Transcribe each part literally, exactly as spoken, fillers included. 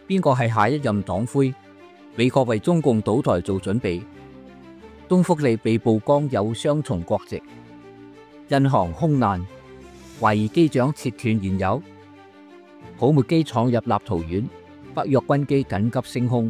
邊個係下一任黨魁？美國為中共倒台做準備。東福利被曝光有雙重國籍。印航空難，懷疑機長切斷燃油。泡沫機闖入立陶宛，北約軍機緊急升空。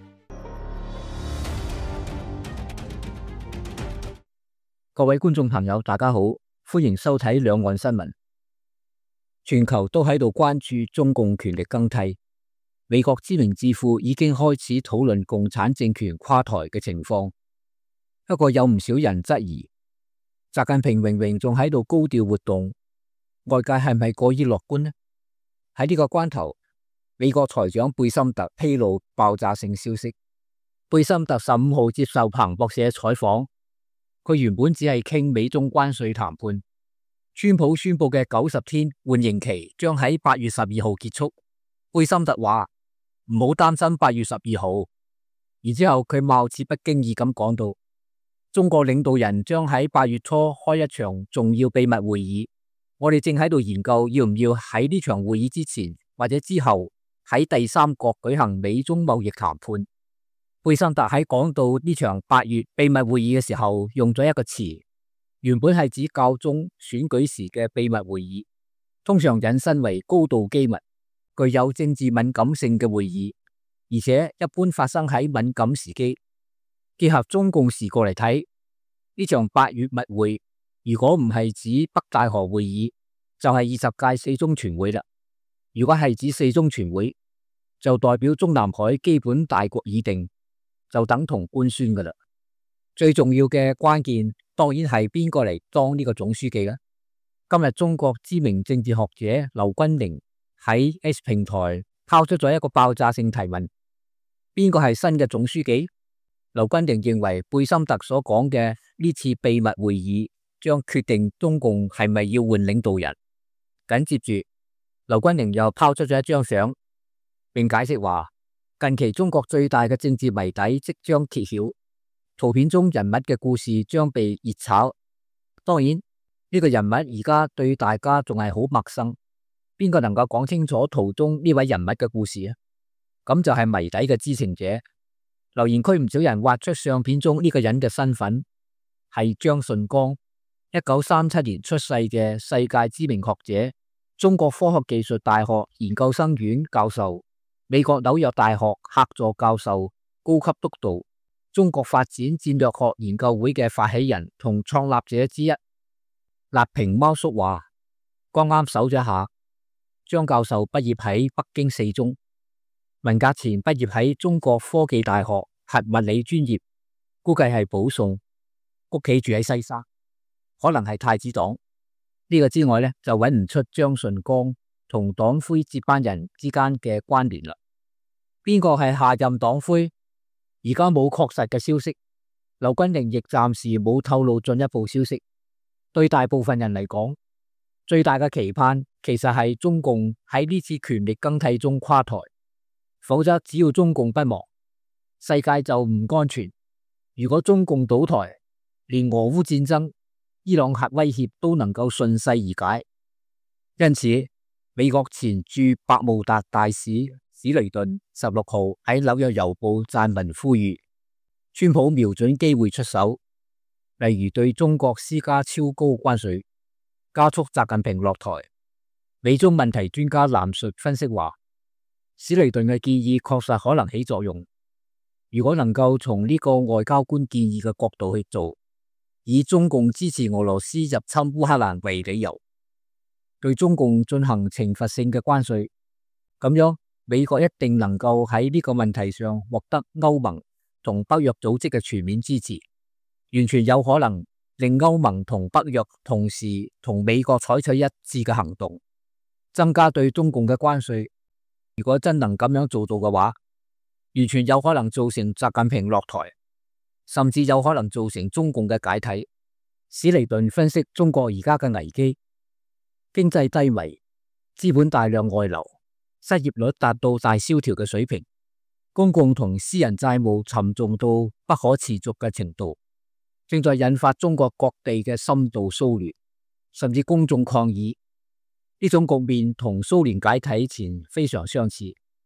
各位觀眾朋友，大家好，歡迎收睇兩岸新聞。全球都喺度關注中共權力更替。美國知名智庫已經開始討論共產政權垮台嘅情況。不過有唔少人質疑，習近平明明仲喺度高調活動，外界係咪過於樂觀呢？喺呢個關頭，美國財長貝森特披露爆炸性消息。貝森特十五號接受彭博社採訪，佢原本只係傾美中關稅談判。川普宣布嘅九十天緩刑期將喺八月十二號結束。貝森特話唔好擔心八月十二號，然之後佢貌似不經意咁講到，中國領導人將喺八月初開一場重要秘密會議，我哋正喺度研究要唔要喺呢場會議之前或者之後喺第三國舉行美中貿易談判。貝森特喺講到呢場八月秘密會議嘅時候，用咗一個詞，原本係指教宗選舉時嘅秘密會議，通常引申為高度機密、具有政治敏感性嘅會議，而且一般發生喺敏感時機。結合中共時過嚟睇，呢場八月密會，如果唔係指北戴河會議，就係二十屆四中全會啦。如果係指四中全會，就代表中南海基本大局已定，就等同官宣噶啦。最重要嘅關鍵，當然係邊個嚟當呢個總書記啦。今日中國知名政治學者劉君寧喺 X 平台拋出咗一個爆炸性提問：邊個係新嘅總書記？劉君寧認為貝森特所講嘅呢次秘密會議將決定中共係咪要換領導人。緊接住，劉君寧又拋出咗一張相，並解釋話近期中國最大嘅政治謎底即將揭曉，圖片中人物嘅故事將被熱炒。當然呢個人物而家對大家仲係好陌生，邊個能夠講清楚圖中呢位人物嘅故事啊？咁就係謎底嘅知情者。留言區唔少人挖出相片中呢個人嘅身份，係張順剛，一九三七年出世嘅世界知名學者，中國科學技術大學研究生院教授，美國紐約大學客座教授、高級督導，中國發展戰略學研究會嘅發起人同創立者之一。立平貓叔話，剛啱搜咗下，張教授畢業喺北京四中，文革前畢業喺中國科技大學核物理專業，估計係保送，屋企住喺西沙，可能係太子黨。呢、這個之外呢，就揾唔出張順剛同黨魁接班人之間嘅關聯啦。邊個係下任黨魁？而家冇確實嘅消息，劉君寧亦暫時冇透露進一步消息。對大部分人嚟講，最大嘅期盼其實係中共喺呢次權力更替中垮台。否則，只要中共不亡，世界就唔安全。如果中共倒台，連俄烏戰爭、伊朗核威脅都能夠順勢而解。因此，美國前駐百慕達大使史雷頓十六號喺紐約郵報撰文呼籲，川普瞄準機會出手，例如對中國施加超高關稅，加速習近平落台。美中問題專家藍述分析話，史雷頓嘅建議確實可能起作用。如果能夠從呢個外交官建議嘅角度去做，以中共支持俄羅斯入侵烏克蘭為理由，對中共進行懲罰性嘅關稅，咁樣美國一定能夠喺呢個問題上獲得歐盟同北約組織嘅全面支持，完全有可能令歐盟同北約同時同美國採取一致嘅行動，增加對中共嘅關稅。如果真能咁樣做到嘅話，完全有可能造成習近平落台，甚至有可能造成中共嘅解體。史尼頓分析中國而家嘅危機，經濟低迷，資本大量外流，失業率達到大蕭條嘅水平，公共同私人債務沉重到不可持續嘅程度，正在引發中國各地嘅深度騷亂，甚至公眾抗議。呢種局面同蘇聯解體前非常相似。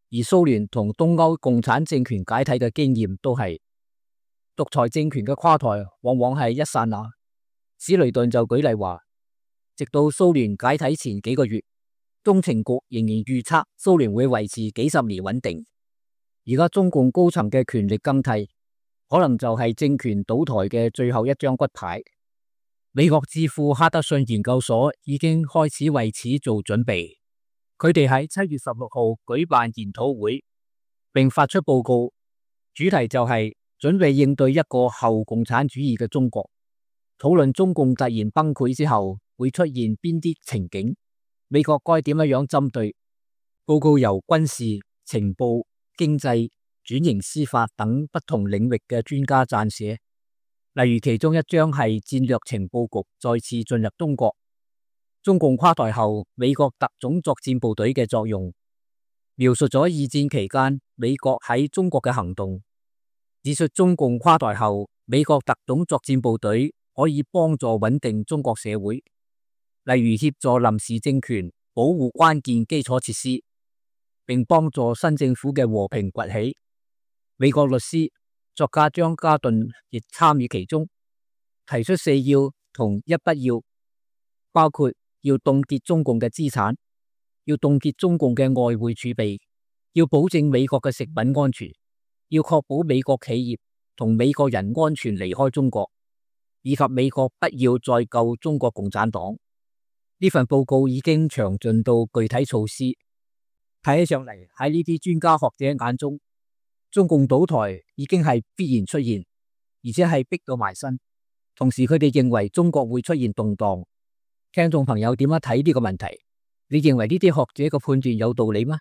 而蘇聯同東歐共產政權解體嘅經驗都係獨裁政權嘅垮台往往係一剎那。史雷頓就舉例話，直到蘇聯解體前幾個月，中情局仍然預測蘇聯會維持幾十年穩定。而家中共高層嘅權力更替，可能就係政權倒台嘅最後一張骨牌。美國智庫哈德遜研究所已經開始為此做準備。佢哋喺七月十六號舉辦研討會，並發出報告，主題就係準備應對一個後共產主義嘅中國，討論中共突然崩潰之後會出現邊啲情景，美國該點樣針對。報告由軍事、情報、經濟、轉型司法等不同領域嘅專家撰寫。例如其中一章係戰略情報局再次進入中國，中共垮台後美國特種作戰部隊嘅作用，描述咗二戰期間美國喺中國嘅行動，指出中共垮台後美國特種作戰部隊可以幫助穩定中國社會，例如協助臨時政權保護關鍵基礎設施，並幫助新政府嘅和平崛起。美國律師作家張家頓亦參與其中，提出四要同一不要，包括要凍結中共嘅資產，要凍結中共嘅外匯儲備，要保證美國嘅食品安全，要確保美國企業同美國人安全離開中國，以及美國不要再救中國共產黨。呢份報告已經詳盡到具體措施，睇起上嚟喺呢啲專家學者眼中，中共倒台已經係必然出現，而且係逼到埋身。同時佢哋認為中國會出現動盪。聽眾朋友點樣睇呢個問題？你認為呢啲學者嘅判斷有道理嗎？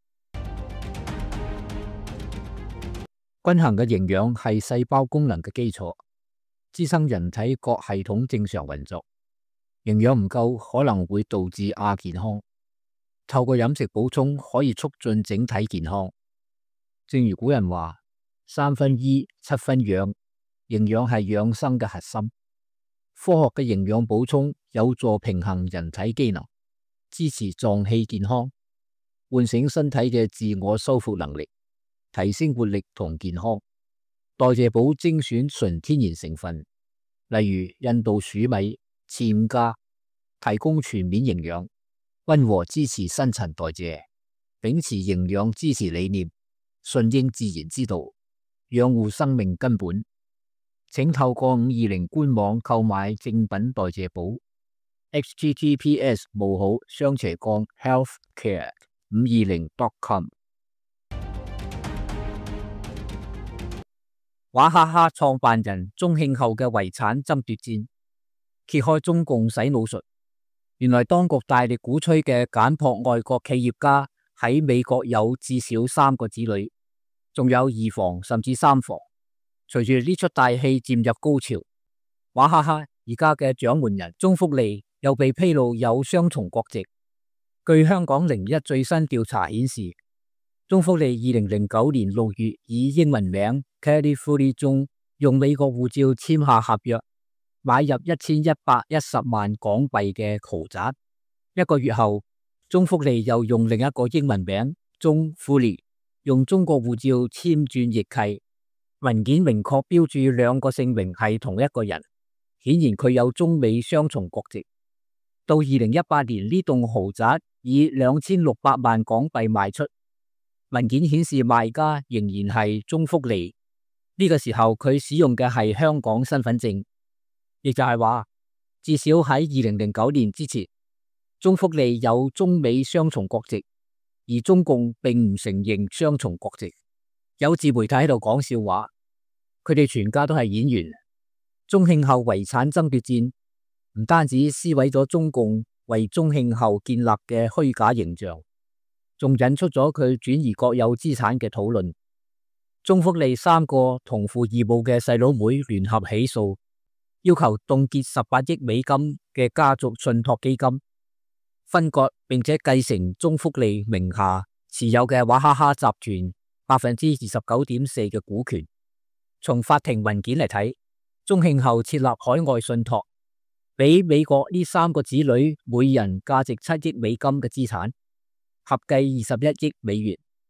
均衡嘅營養係細胞功能嘅基礎，支撐人體各系統正常運作。營養唔夠可能會導致亞健康，透過飲食補充可以促進整體健康。正如古人話，三分醫，七分養，營養係養生嘅核心。科學嘅營養補充有助平衡人體機能，支持臟器健康，喚醒身體嘅自我修復能力，提升活力同健康。代謝寶精選純天然成分，例如印度薯米、扦家，提供全面營養，溫和支持新陳代謝，秉持營養支持理念，順應自然之道，養護生命根本。請透過五二零官網購買正品代謝寶 h t t p s 冒號雙斜槓 healthcare 五二零 dot com。 娃哈哈創辦人宗慶後嘅遺產爭奪戰，揭開中共洗腦術。原來當局大力鼓吹嘅簡樸愛國企業家喺美國有至少三個子女，仲有二房甚至三房。隨住呢出大戲漸入高潮，娃哈哈而家嘅掌門人鍾福利又被披露有雙重國籍。據香港零一最新調查顯示，鍾福利二零零九年六月以英文名 Kelly Fully 中用美國護照簽下合約，買入一千一百一十萬港幣嘅豪宅。一個月後，鍾福利又用另一個英文名鍾 Fully 用中國護照簽轉譯契。文件明確標注兩個姓名係同一個人，顯然佢有中美雙重國籍。到二零一八年，呢棟豪宅以兩千六百萬港幣賣出，文件顯示賣家仍然係鍾福利。呢個時候佢使用嘅係香港身份證，亦就係話至少喺二零零九年之前，鍾福利有中美雙重國籍，而中共並唔承認雙重國籍。有自媒體喺度講笑話，佢哋全家都係演員。宗慶後遺產爭奪戰唔單止撕毀咗中共為宗慶後建立嘅虛假形象，仲引出咗佢轉移國有資產嘅討論。鍾福利三個同父異母嘅細佬妹聯合起訴，要求凍結十八億美金嘅家族信託基金，分割並且繼承鍾福利名下持有嘅娃哈哈集團百分之二十九點四嘅股權。從法庭文件嚟睇，宗慶後設立海外信託，俾美國呢三個子女每人價值七億美金嘅資產，合計二十一億美元。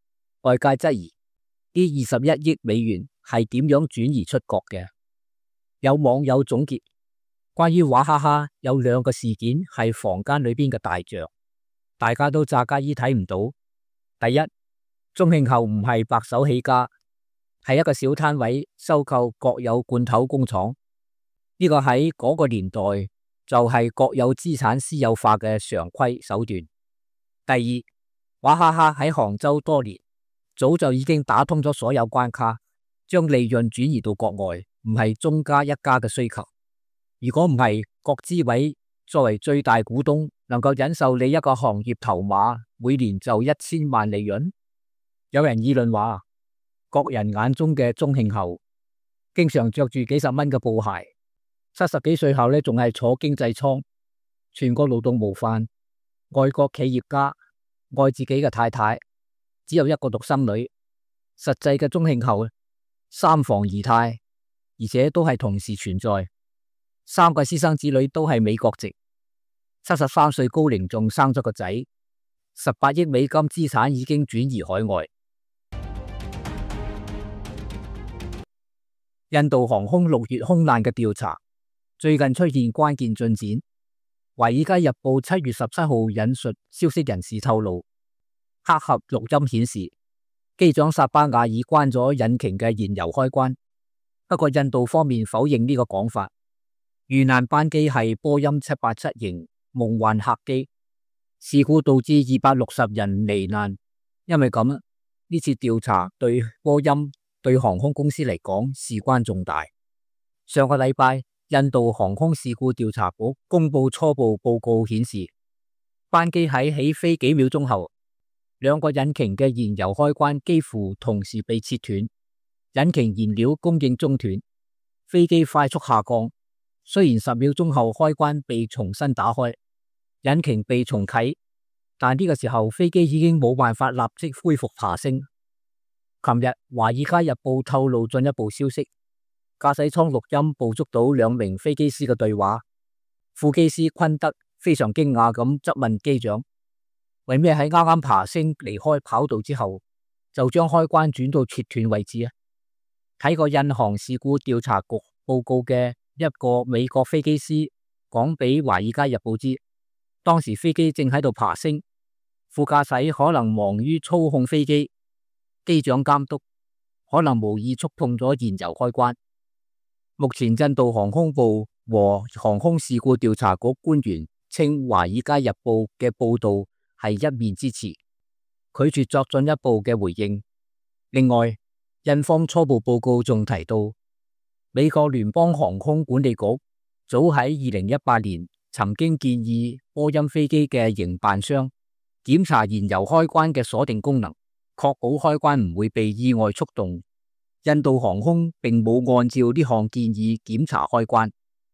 外界質疑呢二十一億美元係點樣轉移出國嘅。有網友總結，關於娃哈哈有兩個事件係房間裏邊嘅大象，大家都詐假意睇唔到。第一，宗慶後唔係白手起家，係一個小攤位收購國有罐頭工廠，呢個喺嗰個年代就係國有資產私有化嘅常規手段。第二，娃哈哈喺杭州多年，早就已經打通咗所有關卡，將利潤轉移到國外，唔係中家一家嘅需求。如果唔係國資委作為最大股東，能夠忍受你一個行業頭馬每年就一千萬利潤？有人議論話，國人眼中嘅宗慶後，經常着住幾十蚊嘅布鞋，七十幾歲後呢仲係坐經濟艙，全國勞動模範，外國企業家，愛自己嘅太太，只有一個獨生女。實際嘅宗慶後，三房二太，而且都係同時存在。三個私生子女都係美國籍，七十三歲高齡仲生咗個仔，十八億美金資產已經轉移海外。印度航空六月空難嘅調查最近出現關鍵進展。華爾街日報七月十七號引述消息人士透露，黑盒錄音顯示機長薩巴瓦爾關咗引擎嘅燃油開關，不過印度方面否認呢個講法。遇難班機係波音七八七型夢幻客機，事故導致二百六十人罹難。因為咁，呢次調查對波音對航空公司嚟講事關重大。上個禮拜，印度航空事故調查局公布初步報告顯示，班機喺起飛幾秒鐘後，兩個引擎嘅燃油開關幾乎同時被切斷，引擎燃料供應中斷，飛機快速下降。雖然十秒鐘後開關被重新打開，引擎被重啟，但呢個時候飛機已經冇辦法立即恢復爬升。琴日《華爾街日報》透露進一步消息，駕駛艙錄音捕捉到兩名飛機師嘅對話。副機師昆德非常驚訝咁質問機長，為咩喺啱啱爬升離開跑道之後，就將開關轉到切斷位置啊？睇過印航事故調查局報告嘅一個美國飛機師講俾《華爾街日報》知，當時飛機正喺度爬升，副駕駛可能忙於操控飛機，機長監督可能無意觸碰咗燃油開關。目前印度航空部和航空事故調查局官員稱《華爾街日報》嘅報道係一面之詞，拒絕作進一步嘅回應。另外，印方初步報告仲提到，美國聯邦航空管理局早喺二零一八年曾經建議波音飛機嘅營辦商檢查燃油開關嘅鎖定功能，確保開關唔會被意外觸動。印度航空並冇按照呢項建議檢查開關。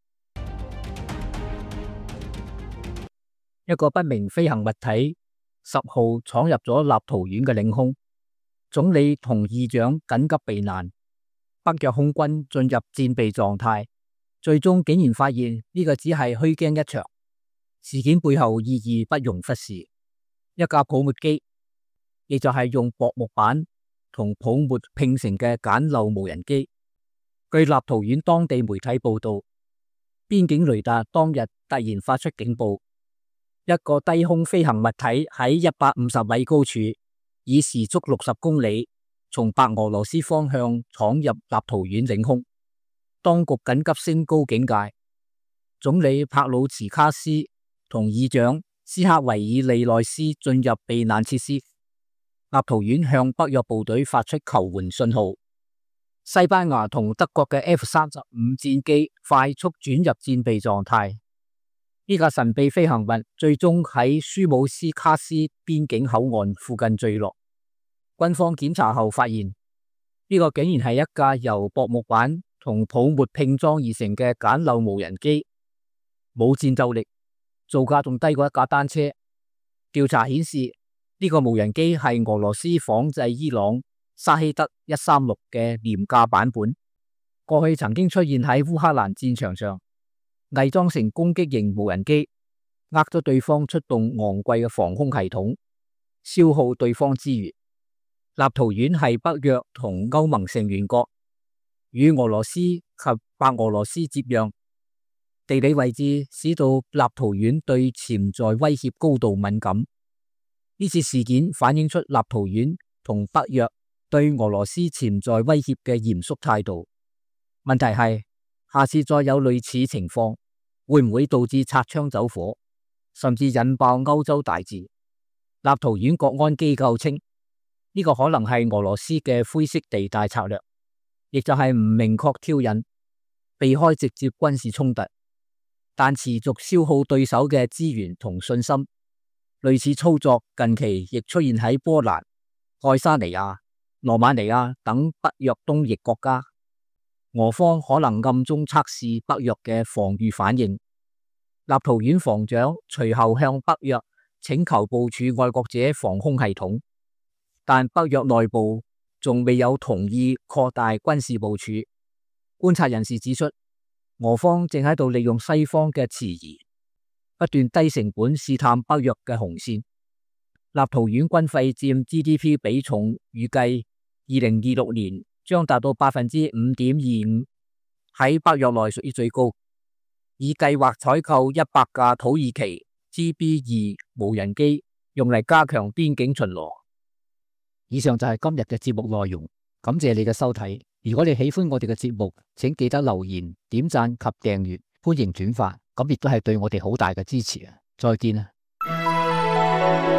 一個不明飛行物體十號闖入咗立陶宛嘅領空，總理同議長緊急避難。北約空軍進入戰備狀態，最終竟然發現呢個只係虛驚一場。事件背後意義不容忽視。一架泡沫機，亦就係用薄木板同泡沫拼成嘅簡陋無人機。據立陶宛當地媒體報道，邊境雷達當日突然發出警報，一個低空飛行物體喺一百五十米高處，以時速六十公里，從白俄羅斯方向闖入立陶宛領空，當局緊急升高警戒。總理帕魯茨卡斯同議長斯克維爾利內斯進入避難設施。立陶宛向北約部隊發出求援信號。西班牙同德國嘅 F 三十五戰機快速轉入戰備狀態。呢架神秘飛行物最終喺舒姆斯卡斯邊境口岸附近墜落。軍方檢查後發現，呢個竟然係一架由薄木板同泡沫拼裝而成嘅簡陋無人機，冇戰鬥力，造價仲低過一架單車。調查顯示，呢個無人機係俄羅斯仿製伊朗沙希德一三六嘅廉價版本，過去曾經出現喺烏克蘭戰場上，偽裝成攻擊型無人機，呃咗對方出動昂貴嘅防空系統，消耗對方資源。 立陶宛係北約同歐盟成員國，與俄羅斯及白俄羅斯接壤，地理位置使到立陶宛對潛在威脅高度敏感。呢次事件反映出立陶宛同北約對俄羅斯潛在威脅嘅嚴肅態度。問題係，下次再有類似情況，會唔會導致擦槍走火，甚至引爆歐洲大戰？立陶宛國安機構稱，呢個可能係俄羅斯嘅灰色地帶策略，亦就係唔明確挑釁，避開直接軍事衝突，但持續消耗對手嘅資源同信心。類似操作近期亦出現喺波蘭、愛沙尼亞、羅馬尼亞等北約東翼國家。俄方可能暗中測試北約嘅防禦反應。立陶宛防長隨後向北約請求部署愛國者防空系統，但北約內部仲未有同意擴大軍事部署。觀察人士指出，俄方正喺度利用西方嘅遲疑，不斷低成本試探北約嘅紅線。立陶宛軍費佔 G D P 比重預計二零二六年將達到百分之五點二五，喺北約內屬於最高。已計劃採購一百架土耳其 G B 二無人機，用嚟加強邊境巡邏。以上就係今日嘅節目內容，感謝你嘅收睇。如果你喜歡我哋嘅節目，請記得留言、點讚及訂閱，歡迎轉發，咁亦都係對我哋好大嘅支持啊！再見啊！